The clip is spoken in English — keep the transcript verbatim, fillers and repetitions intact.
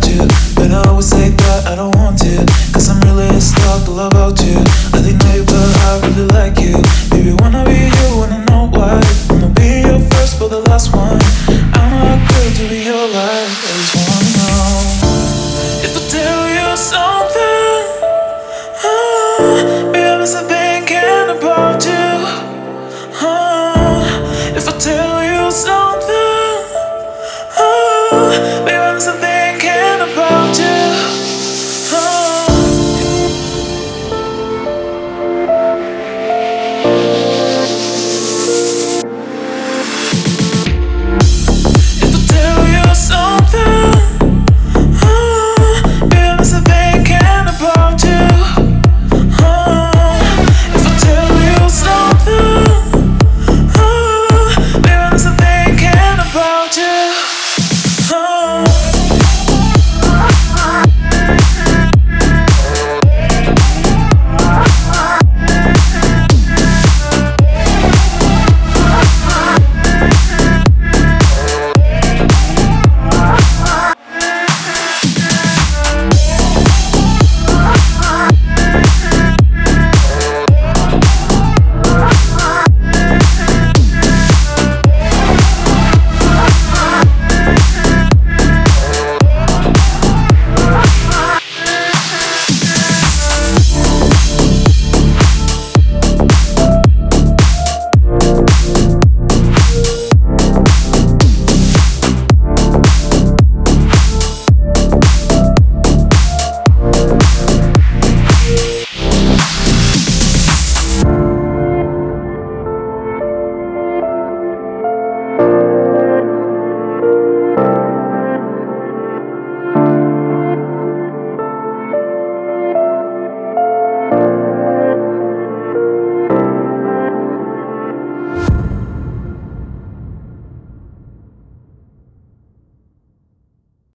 you, but I always say that I don't want to, cause I'm really stuck all about you. I think maybe but I really like you. Baby, wanna be you, wanna know why. Wanna be your first but the last one. I know how good to be your life. I just wanna know if I tell you so.